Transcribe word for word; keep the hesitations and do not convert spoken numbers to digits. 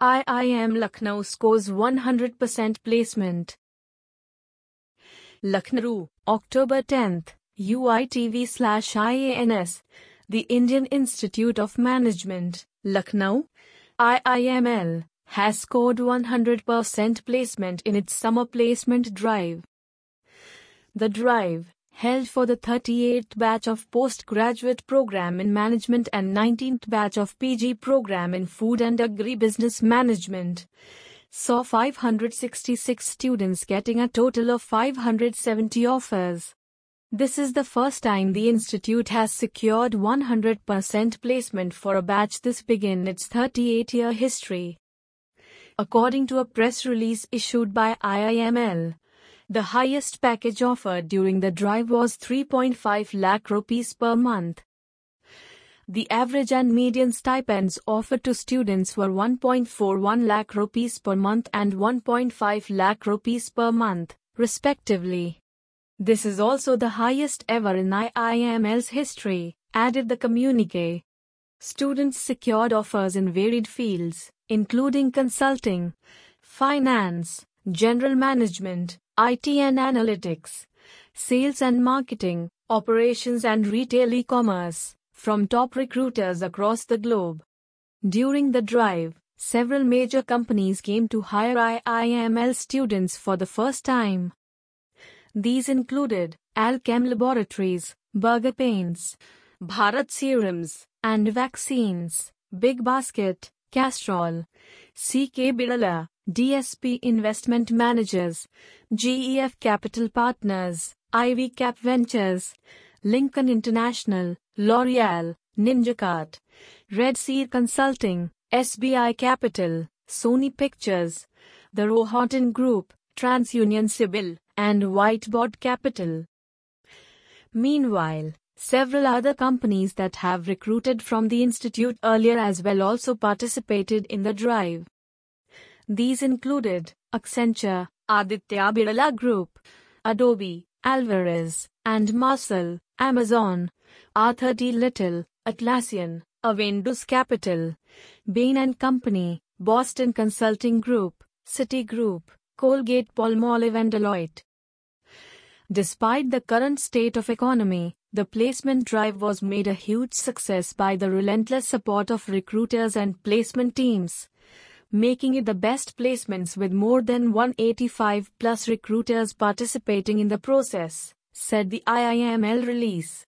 I I M Lucknow scores one hundred percent placement. Lucknow, October tenth, U I T V slash I A N S. The Indian Institute of Management, Lucknow, I I M L, has scored one hundred percent placement in its summer placement drive. The drive, held for the thirty-eighth batch of postgraduate program in management and nineteenth batch of P G program in food and agribusiness management, saw five hundred sixty-six students getting a total of five hundred seventy offers. This is the first time the institute has secured one hundred percent placement for a batch this big in its thirty-eight-year history. According to a press release issued by I I M L, the highest package offered during the drive was three point five lakh rupees per month. The average and median stipends offered to students were one point four one lakh rupees per month and one point five lakh rupees per month, respectively. This is also the highest ever in I I M L's history, added the communique. Students secured offers in varied fields, including consulting, finance, general management, I T and analytics, sales and marketing, operations and retail e-commerce, from top recruiters across the globe. During the drive, several major companies came to hire I I M L students for the first time. These included Alchem Laboratories, Burger Paints, Bharat Serums and Vaccines, Big Basket, Castrol, C K Birla, D S P Investment Managers, G E F Capital Partners, I V Cap Ventures, Lincoln International, L'Oreal, NinjaCart, Red Sea Consulting, S B I Capital, Sony Pictures, the Rohatyn Group, TransUnion Sibyl, and Whiteboard Capital. Meanwhile, several other companies that have recruited from the institute earlier as well also participated in the drive. These included Accenture, Aditya Birla Group, Adobe, Alvarez and Marsal, Amazon, Arthur D. Little, Atlassian, Avendus Capital, Bain and Company, Boston Consulting Group, Citigroup, Colgate-Palmolive and Deloitte. Despite the current state of economy, the placement drive was made a huge success by the relentless support of recruiters and placement teams, making it the best placements with more than one hundred eighty-five plus recruiters participating in the process, said the I I M L release.